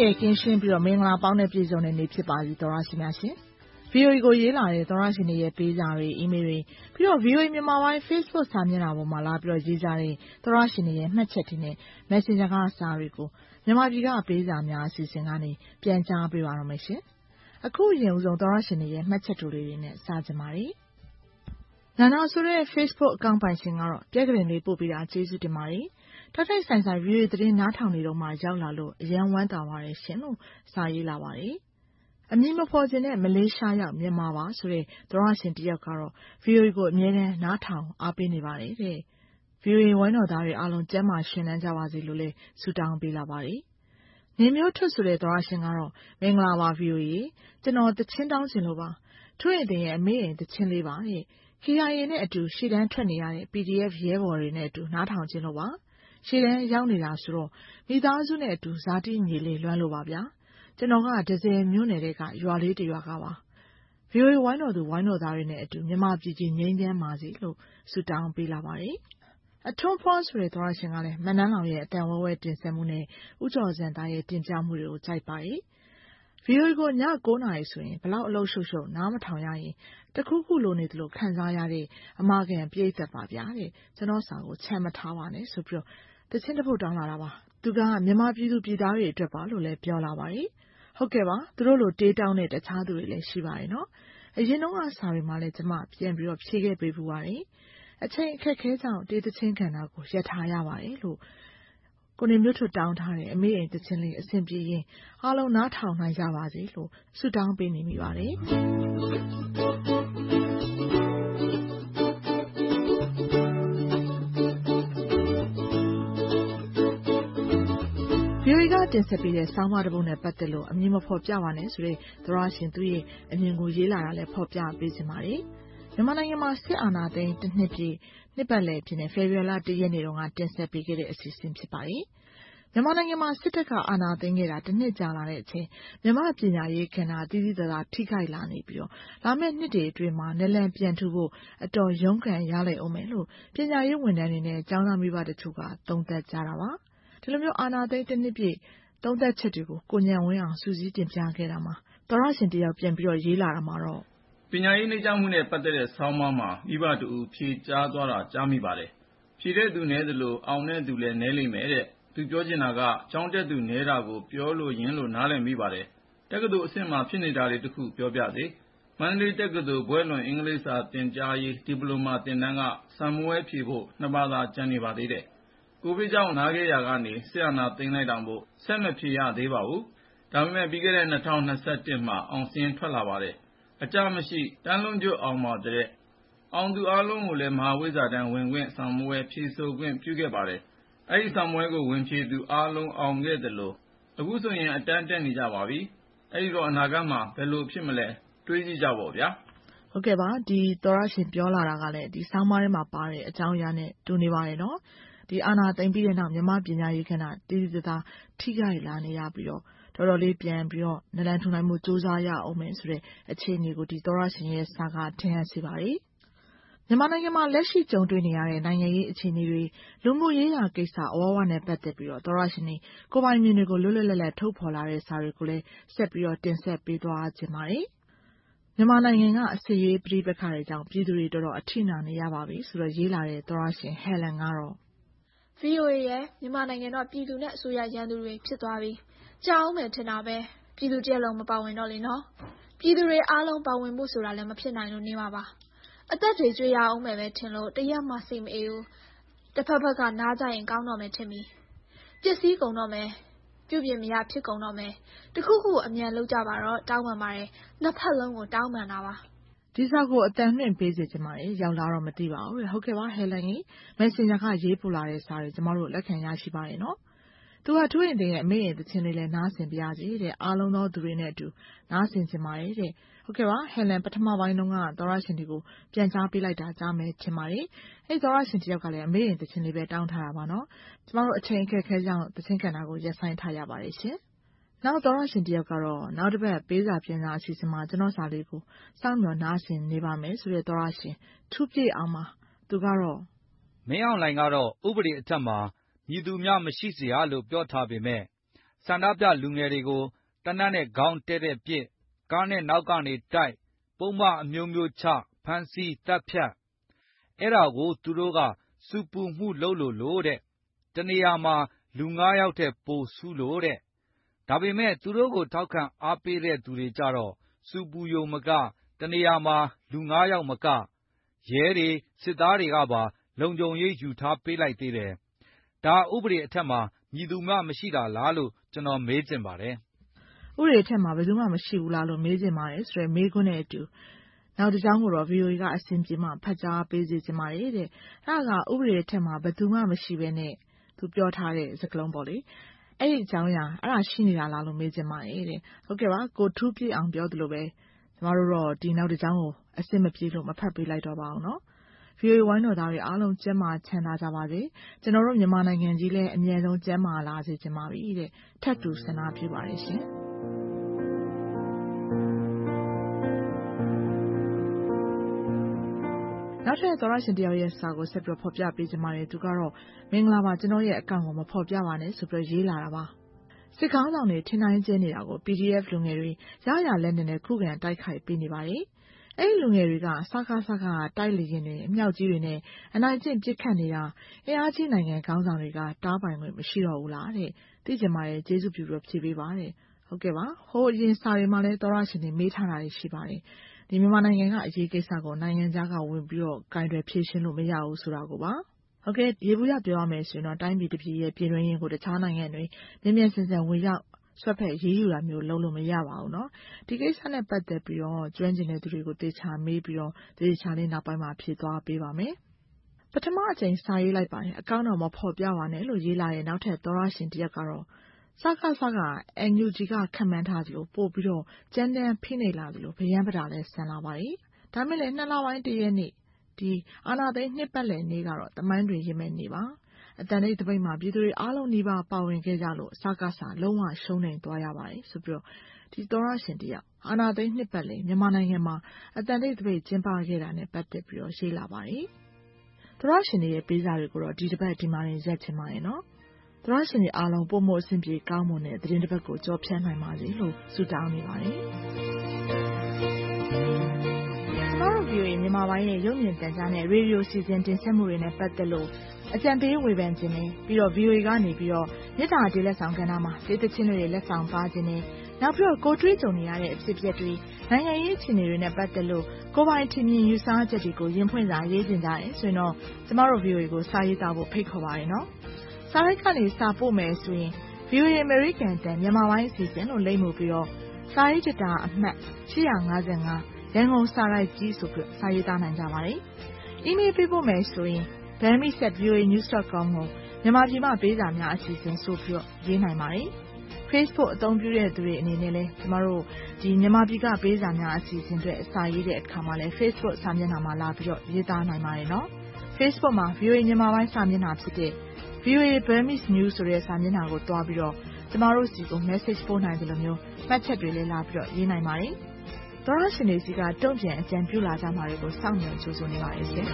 ရဲ့ကင်းရှင်းပြီးတော့မင်္ဂလာပေါင်းတဲ့ပြည်စုံတဲ့နေ့ဖြစ်ပါစေသောရရှိများရှင်။ VOA ကိုရေးလာတဲ့သောရရှိနေရဲ့ပေးစာတွေအီးမေးလ်တွေပြီးတော့ VOA မြန်မာပိုင်း Facebook စာမျက်နှာပေါ်မှာလာပြီးတော့ရေးကြတဲ့သောရရှိနေရဲ့မှတ်ချက်တွေနဲ့ Messenger ကစာတွေကိုမြန်မာပြည်ကပေးစာများအစီအစဉ်ကနေပြန်ကြားပေးပါတော့မယ်ရှင်။အခုရင်ဦးဆုံးသောရရှိနေရဲ့မှတ်ချက်တွေနဲ့စကြပါတယ်။နာနာဆိုတဲ့ Facebook အကောင့်ပိုင်ရှင်ကတော့ပြက်ကလေးလေးပို့ပေးတာကျေးဇူးတင်ပါတယ်။ထိုက်ဆိုင် VOA သတင်းနားထောင်နေတော့မှရောက်လာလို့အရန်ဝမ်းသာပါတယ်ရှင်လို့စာရေးလာပါတယ်။အမည်မဖော်ခြင်းနဲ့မလေးရှားရောက်မြန်မာပါဆိုတဲ့သောရရှင်တယောက်ကတော့ VOA ကိုအမြဲတမ်းနားထောင်အားပေးနေပါတယ်တဲ့။ VOA ဝိုင်းတော်သားတွေအားလုံးကျန်းမာရှင်လန်းကြပါစေလို့လည်းဆုတောင်းပေးလာပါတယ်။နေမျိုးထွတ်ဆိုတဲ့သောရရှင်ကတော့မင်္ဂလာပါ VOA ကျွန်တော်တချင်းတောင်းခြင်းလို့ပါ။ထွေရင်တင်ရဲ့အမေရင်တချင်းလေးပါတဲ့။ KIA နဲ့အတူရှေ့တန်းထွက်နေရတဲ့ PDF ရဲဘော်တွေနဲ့အတူနားထောင်ခြင်းလို့ပါ။ရှေ့တန်းရောက်နေတာဆိုတော့မိသားစုနဲ့အတူဇာတိညီလေးလွမ်းလို့ပါဗျာ။ကျွန်တော်ကဒဇယ်မြို့နယ်တဲ့ကရွာလေးတရွာကပါ။ VOA ဝိုင်းတော်သူဝိုင်းတော်သားတွေနဲ့အတူမြန်မာပြည်ကြီးငြိမ်းချမ်းပါစေလို့ဆုတောင်းပေးလာပါတယ်။အထွန်းဖွားဆိုတဲ့သောရရှင်ကလည်းမနန်းလောင်ရဲ့အတန်ဝဲဝဲတင်ဆက်မှုနဲ့ဦးကျော်စံသားရဲ့တင်ပြမှုတွေကိုကြိုက်ပါတယ်။ VOA ကိုည9 နာရီဆိုရင်ဘလောက်အလုပ်ရှုပ်ရှုပ်နားမထောင်ရရင်တခုခုလိုနေသလိုခံစားရတဲ့အမကန်ပြိဿပါဗျာတဲ့ကျွန်တော်စာကိုချမ်းမထားပါနဲ့ဆိုပြီးတော့တချင်းတစ်ပုတ်တောင်းလာတာပါသူကမြန်မာပြည်သူပြည်သားတွေအတွက်ပါလို့လည်းပြောလာပါတယ်ဟုတ်ကဲ့ပါသူတို့လိုတေးတောင်းတဲ့တခြားသူတွေလည်းရှိပါတယ်နော်အရင်တော့စာတွေမှာလည်းကျမပြန်ပြီးတော့ဖြေခဲ့ပေးပူပါတယ်အချိန်အခက်ခဲကြောင့်တေးသချင်းကဏ္ဍကိုရပ်ထားရပါတယ်လို့ကိုနေမျိုးထွတ်တောင်းထားတဲ့အမေအိမ်တချင်းလေးအဆင်ပြေရင်အားလုံးနားထောင်နိုင်ကြပါစေလို့ဆုတောင်းပေးနေမိပါတယ်VOA ကတင်ဆက်ပေးတဲ့ဆောင်းပါးတစ်ပုဒ်နဲ့ပတ်သက်လို့အမည်မဖော်ပြပါနဲ့ဆိုတဲ့သောရရှင်သူရဲ့အမြင်ကိုရေးလာတာလည်းဖော်ပြပေးခြင်းပါတယ်။မြန်မာနိုင်ငံမှာစစ်အာဏာသိမ်းတစ်နှစ်ပြည့်နှစ်ပတ်လည်ဖြစ်တဲ့ဖေဖော်ဝါရီလ 1 ရက်နေ့တုန်းကတင်ဆက်ပေးခဲ့တဲ့အစီအစဉ်ဖြစ်ပါတယ်။မြန်မာနိုင်ငံမှာစစ်တပ်ကအာဏာသိမ်းခဲ့တာတစ်နှစ်ကြာလာတဲ့အချိန်မြန်မာပညာရေးကဏ္ဍသီးသီးသာထိခိုက်လာနေပြီးတော့လာမယ့်နှစ်တွေအတွင်းမှာနလန်ပြန်ထူဖို့အတော်ရုန်းကန်ရလိမ့်အောင်မယ်လို့ပညာရေးဝန်ထမ်းတွေနဲ့ကျောင်းသားမိဘတချို့ကသုံးသပ်ကြတာပါ။ဒီလိုမျိုးအာဏာသိမ်းတစ်နှစ်ပြည့်သုံးသက်ချက်တွေကိုကိုဉာဏ်ဝင်းအောင်စူးစီးတင်ပြခဲ့တာမှာသောရရှင်တယောက်ပြန်ပြီးတော့ရေးလာတာမှာတော့ပညာရေးနှိမ့်ချမှုနဲ့ပတ်သက်တဲ့ဆောင်းပါးမှာမိဘတူဖြေကြားသွားတာကြားမိပါတယ်ဖြေတဲ့သူနည်းသလိုအောင်တဲ့သူလည်းနည်းလိမ့်မယ်တဲ့သူပြောချင်တာကကျောင်းတက်သူနည်းတာကိုပြောလို့ရင်းလို့နားလည်မိပါတယ်တက္ကသိုလ်အဆင့်မှာဖြစ်နေတာတွေတခုပြောပြစေမန္တလေးတက္ကသိုလ်ဘွဲ့လွန်အင်္ဂလိပ်စာသင်ကြားရေးဒီပလိုမာသင်တန်းကစာမေးပွဲဖြေဖို့2 ပါးသာကျန်နေပါသေးတယ်ကိုဗစ်ကြောင့်နားခဲ့ရာကနေစစ်အာဏာသိမ်းလိုက်တာမို့ဆက်မဖြေရသေးပါဘူး။ဒါပေမဲ့ပြီးခဲ့တဲ့2021မှာအောင်စင်းထွက်လာပါတယ်။အကြမရှိတန်းလုံးကျွတ်အောင်ပါတဲ့အောင်သူအားလုံးကိုလည်းမဟာဝိဇ္ဇာတန်းဝင်ခွင့်စာမေးပွဲဖြေဆိုခွင့်ပြုခဲ့ပါတယ်။အဲဒီစာမေးပွဲကိုဝင်ဖြေသူအားလုံးအောင်ခဲ့သလိုအခုဆိုရင်အတန်းတက်နေကြပါပြီ။အဲဒီတော့အနာဂတ်မှာဘယ်လိုဖြစ်မလဲတွေးကြည့်ကြပါဗျာ။ဟုတ်ကဲ့ပါဒီသောရရှင်ပြောလာတာကလည်းဒီဆောင်းပါးထဲမှာပါတဲ့အကြောင်းအရာနဲ့တူနေပါတယ်နော်။ဒီအာဏာသိမ်းပြီးတဲ့နောက်မြန်မာပညာရေးကဏ္ဍတည်တည်သားထိခိုက်လာနေရပြီးတော့တော်တော်လေးပြန်ပြီးတော့နလန်ထူနိုင်မှုစူးစမ်းရအောင်မယ်ဆိုတဲ့အခြေအနေကိုဒီသောရရှင်ရဲ့စာကထင်ဟပ်စေပါတယ်။မြန်မာနိုင်ငံမှာလက်ရှိကြုံတွေ့နေရတဲ့နိုင်ငံရေးအခြေအနေတွေလူမှုရေးရာကိစ္စအဝဝနဲ့ပတ်သက်ပြီးတော့သောရရှင်ကိုယ်ပိုင်မြင်တွေကိုလွတ်လွတ်လပ်လပ်ထုတ်ဖော်လာတဲ့စာတွေကိုလည်းဆက်ပြီးတော့တင်ဆက်ပေးသွားခြင်းပါတယ်။မြန်မာနိုင်ငံကအစစ်ရေးပဋိပက္ခတွေကြောင့်ပြည်သူတွေတော်တော်အထိနာနေရပါပြီဆိုတော့ရေးလာတဲ့သောရရှင်ဟဲလန်ကတော့ VOA ရဲ့မြန်မာနိုင်ငံတော့ပြည်သူနဲ့အစိုးရရန်သူတွေဖြစ်သွားပြီကြောက်အောင်မယ်ထင်တာပဲပြည်သူတရက်လုံးမပါဝင်တော့လေနော်ပြည်သူတွေအားလုံးပါဝင်မှုဆိုတာလည်းမဖြစ်နိုင်လို့နေမှာပါအသက်တွေကြွေရအောင်မယ်ပဲထင်လို့တရက်မှစိတ်မအေးဘူးတစ်ဖက်ဖက်ကနားကြရင်ကောင်းတော့မယ်ထင်ပြီပစ္စည်းကုန်တော့မယ်ပြုပြင်မရဖြစ်ကုန်တော့မယ်တခုခုအမြန်လုပ်ကြပါတော့တောင်းပန်ပါတယ်နှစ်ဖက်လုံးကိုတောင်းပန်တာပါဒီစာကိုအတန်နှင့်ပေးစေချင်ပါတယ်ရောက်လာတော့မသိပါဘူးဟုတ်ကဲ့ပါဟဲလန်ကြီး Messenger ကရေးပို့လာတဲ့စာတွေကျမတို့လက်ခံရရှိပါတယ်နော်သူကထွေးရင်တင်ရဲ့အမေရဲ့သချင်းလေးလည်းနားဆင်ပြရစီတဲ့အားလုံးသောသူတွေနဲ့အတူနားဆင်ချင်ပါတယ်တဲ့ဟုတ်ကဲ့ပါဟဲလန်ပထမပိုင်းတုန်းကသောရရှင်တွေကိုပြန်ကြားပေးလိုက်တာကြားမယ်ထင်ပါတယ်အဲ့သောရရှင်တယောက်ကလည်းအမေရဲ့သချင်းလေးပဲတောင်းထားတာပါနော်ကျမတို့အချိန်အခက်ခဲကြောင့်သချင်းကဏ္ဍကိုရပ်ဆိုင်းထားရပါတယ်ရှင်နောက်သောရရှင်တယောက်ကတော့နောက်တစ်ပတ်ပေးစာပြန်စာအစီအစဉ်မှာကျွန်တော်စာလေးကိုစောင့်မျှော်နားဆင်နေပါမယ်ဆိုတဲ့သောရရှင်ထူးပြည့်အောင်မှာသူကတော့မင်းအောင်လှိုင်ကတော့ဥပဒေအထက်မှာညီသူများမရှိเสียလို့ပြောထားပေမဲ့ဆန္ဒပြလူငယ်တွေကိုသေနတ်နဲ့ခေါင်းတည့်တည့်ပစ်ကားနဲ့နောက်ကနေတိုက်ပုဒ်မအမျိုးမျိုးချဖမ်းဆီးတပ်ဖြတ်အဲ့ဒါကိုသူတို့ကစူပူမှုလုပ်လို့တဲ့တနေရာမှာလူ9ယောက်ထက်ပိုစုလို့တဲ့ဒါပေမဲ့သူတို့ကိုထောက်ခံအားပေးတဲ့သူတွေကြတော့စူပူယုံမကတနေရာမှာလူ9ယောက်မကရဲတွေစစ်သားတွေကပါလုံခြုံရေးယူထားပေးလိုက်သေးတယ်ဒါဥပဒေအထက်မှာမြည်သူမှမရှိတာလားလို့ကျွန်တော်မေးချင်ပါတယ်ဥပဒေအထက်မှာဘယ်သူမှမရှိဘူးလားလို့မေးချင်ပါတယ်ဆိုရယ်မေးခွန်းနဲ့အတူနောက်တစ်ကြောင်းကိုတော့ VOA ကအဆင်ပြေမှဖတ်ကြားပေးစီချင်ပါတယ်တဲ့ဒါကဥပဒေအထက်မှာဘယ်သူမှမရှိဘဲနဲ့သူပြောထားတဲ့စကားလုံးပေါ့လေအဲ့ဒီအကြောင်းအရာအဲ့ဒါရှိနေတာလားလို့မေးချင်ပါတယ်တဲ့ဟုတ်ကဲ့ပါကိုထူးပြည့်အောင်ပြောသလိုပဲကျမတို့တော့ဒီနောက်တစ်ကြောင်းကိုအဆင်မပြေလို့မဖတ်ပေးလိုက်တော့ပါဘူးနော် VOA ဝိုင်းတော်သားတွေအားလုံးကျန်းမာချမ်းသာကြပါစေကျွန်တော်တို့မြန်မာနိုင်ငံကြီးလည်းအမြဲဆုံးကျန်းမာလာစေချင်ပါပြီတဲ့ထပ်တူဆန္ဒပြုပါတယ်ရှင်နောက်ထပ်သောရရှင်တယောက်ရဲ့စာကိုဆက်ပြီးဖော်ပြပေးချင်ပါတယ်သူကတော့မင်္ဂလာပါကျွန်တော်ရဲ့အကောင့်ကိုမဖော်ပြပါနဲ့ဆိုပြီးရေးလာတာပါစစ်ကောင်းဆောင်တွေထင်တိုင်းကျင်းနေတာကို PDF လူငယ်တွေရရလက်နဲ့ခုခံတိုက်ခိုက်ပေးနေပါတယ်အဲ့ဒီလူငယ်တွေကစကားတိုက်လေရင်တွေအမြောက်ကြီးတွေနဲ့အနိုင်ကျင့်ပစ်ခတ်နေတာအင်အားကြီးနိုင်ငံခေါင်းဆောင်တွေကတားပိုင်ခွင့်မရှိတော့ဘူးလားတဲ့သိကြမှာကျေးဇူးပြုပြီးဖြေပေးပါတယ်ဟုတ်ကဲ့ပါဟိုအရင်စာတွေမှာလည်းသောရရှင်တွေမေးထားတာရှိပါတယ်ဒီမြန်မာနိုင်ငံကအရေးကိစ္စကိုနိုင်ငံခြားကဝင်ပြီးတော့ကင်တွယ်ဖြေရှင်းလို့မရဘူးဆိုတာကိုပါဟုတ်ကဲ့ရေဘူးရပြောရမယ်ဆိုရင်တော့တိုင်းပြည်တစ်ပြည်ရဲ့ပြည်တွင်းရင်ကိုတခြားနိုင်ငံတွေမြင်ဆန်ဝင်ရောက်ဆွတ်ဖက်ရေးယူတာမျိုးလုပ်လို့မရပါဘူးเนาะဒီကိစ္စနဲ့ပတ်သက်ပြီးတော့ကျွမ်းကျင်တဲ့သူတွေကိုတေချာမေးပြီးတော့တေချာလေးနောက်ပိုင်းမှာဖြေသွားပေးပါမယ်ပထမအကြိမ်စာရေးလိုက်ပါတယ်အကောင့်တော့မဖော်ပြပါနဲ့လို့ရေးလာတဲ့နောက်ထပ်သောရရှင်တယောက်ကတော့စကNUG ကခံမှန်းထားသလိုပို့ပြီးတော့ကြမ်းတမ်းဖိနှိပ်လာသလိုဗျမ်းပတာလဲဆန်လာပါတယ်ဒါမဲ့လည်း2လပိုင်းတရက်နေ့ဒီအာနာသိန်းနှစ်ပတ်လည်နေ့ကတော့တမိုင်းတွေရင်မဲ့နေပါအတန်တိတ်တပိတ်မှာပြည်သူတွေအားလုံးနှီးပါပါဝင်ခဲ့ကြလို့စကားလုံးဝရှုံးနေသွားရပါတယ်ဆိုပြီးတော့ဒီသောရရှင်တယောက်အာနာသိန်းနှစ်ပတ်လည်မြန်မာနိုင်ငံမှာအတန်တိတ်တပိတ်ကျင်းပခဲ့တာနဲ့ပတ်သက်ပြီးတော့ရေးလာပါတယ်သောရရှင်ရဲ့ပေးစာတွေကိုတော့ဒီတစ်ပတ်ဒီမှာရင်ရက်ချင်ပါတယ်နော်သောရရှင်အားလုံးပုံမအဆင်ပြေကောင်းမွန်တဲ့သတင်းတစ်ပတ်ကိုကြော်ဖြတ်နိုင်ပါစေလို့ဆုတောင်းနေပါတယ်VOA မြန်မာပိုင်းရဲ့ရုပ်မြင်သံကြားနဲ့ရေဒီယိုစီစဉ်တင်ဆက်မှုတွေနဲ့ပတ်သက်လို့အကြံပေးဝေဖန်ခြင်းနဲ့ပြီးတော့ VOA ကနေပြီးတော့မြစ်တာတေးလက်ဆောင်ကဏ္ဍမှာဒေသချင်းတွေလက်ဆောင်ပါခြင်းနဲ့နောက်ပြီးတော့ကိုတွေးကြုံနေရတဲ့အဖြစ်အပျက်တွေနိုင်ငံရေးအခြေအနေတွေနဲ့ပတ်သက်လို့ကိုပိုင်ထင်မြင်ယူဆချက်တွေကိုရင်ဖွင့်စာရေးတင်ကြတယ်ဆိုရင်တော့ကျမတို့ VOA ကိုစာရေးသားဖို့ဖိတ်ခေါ်ပါရနော်စာရိုက်ကနေစာပို့မယ်ဆိုရင် VOA American တန်မြန်မာပိုင်းအစီအစဉ်လို့လိမ့်မှုပြီးတော့စာရေးကြတာအမှတ်855ရန်ကုန်စာရိုက်ကြီးဆိုပြီးစာရေးသားနိုင်ကြပါတယ်။ email ပေးပို့မယ်ဆိုရင် bami@voanews.com ကိုမြန်မာပြည်မှာပေးစာများအစီအစဉ်ဆိုပြီးတော့ရေးနိုင်ပါတယ်။ Facebook အသုံးပြုတဲ့သူတွေအနေနဲ့လည်းကျမတို့ဒီမြန်မာပြည်ကပေးစာများအစီအစဉ်တွေအစာရေးတဲ့အခါမှာလည်း Facebook စာမျက်နှာမှာလာပြီးတော့ရေးသားနိုင်ပါတယ်နော်။ Facebook မှာ VOA မြန်မာပိုင်းစာမျက်နှာဖြစ်တဲ့ VOA Burmese News ဆိုတဲ့စာမျက်နှာကိုတွားပြီးတော့ကျမတို့စီကို message ပို့နိုင်တယ်လို့မျိုးမှတ်ချက်တွေလည်းလာပြီးတော့ရေးနိုင်ပါတယ်။သောရရှင်တွေစီကတုံ့ပြန်အကြံပြုလာကြမှာတွေကိုစောင့်မျှော်ကြိုဆိုနေပါရဲ့ရှင်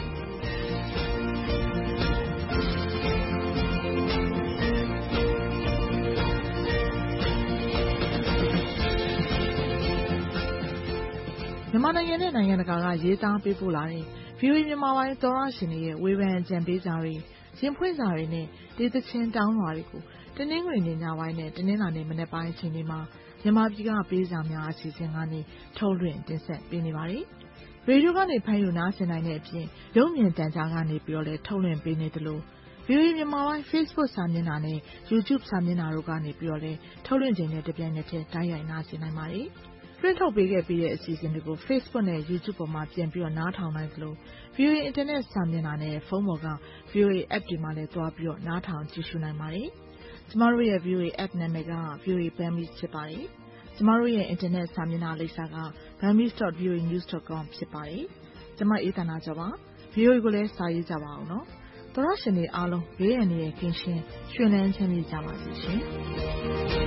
မြန်မာနိုင်ငံနဲ့နိုင်ငံတကာကရေးသားပေးပို့လာတဲ့ VOA မြန်မာပိုင်းသောရရှင်တွေရဲ့ဝေဖန်အကြံပေးစာတွေရင်ဖွင့်စာတွေနဲ့ဒေသချင်းတောင်းလွှာတွေကိုတနင်္ဂနွေနေ့ညပိုင်းနဲ့တနင်္လာနေ့မနက်ပိုင်းအချိန်တွေမှာမြန်မာပြည်ကပေးစာများအစီအစဉ်ကနေထုတ်လွှင့်တင်ဆက်ပေးနေပါတယ်။ရေဒီယိုကနေဖမ်းယူနားဆင်နိုင်တဲ့အပြင်ရုပ်မြင်သံကြားကနေပြီးတော့လည်းထုတ်လွှင့်ပေးနေသလို VOA မြန်မာပိုင်း Facebook စာမျက်နှာနဲ့ YouTube စာမျက်နှာတို့ကနေပြီးတော့လည်းထုတ်လွှင့်ခြင်းနဲ့တပြိုင်နက်တည်းတိုက်ရိုက်နားဆင်နိုင်ပါတယ်။print ထုတ်ပေးခဲ့ပြီးတဲ့အစီအစဉ်တွေကို Facebook နဲ့ YouTube ပေါ်မှာပြန်ပြီးတော့နားထောင်နိုင်သလို VOA Internet စာမျက်နှာနဲ့ဖုန်းပေါ်က VOA App တွေမှာလည်းသွားပြီးတော့နားထောင်ကြည့်ရှုနိုင်ပါတယ်။ကျမတို့ရဲ့ VOA App နာမည်က VOA Burmese ဖြစ်ပါတယ်။ကျမတို့ရဲ့ Internet စာမျက်နှာလိပ်စာက burmese.voanews.com ဖြစ်ပါတယ်။ကျမအေးသန္တာကျော်ပါ။ VOA ကိုလည်းစာရေးကြပါအောင်နော်။သောရရှင်တွေအားလုံးဘေးရန်တွေကင်းရှင်းရွှင်လန်းချမ်းမြေ့ကြပါစေရှင်။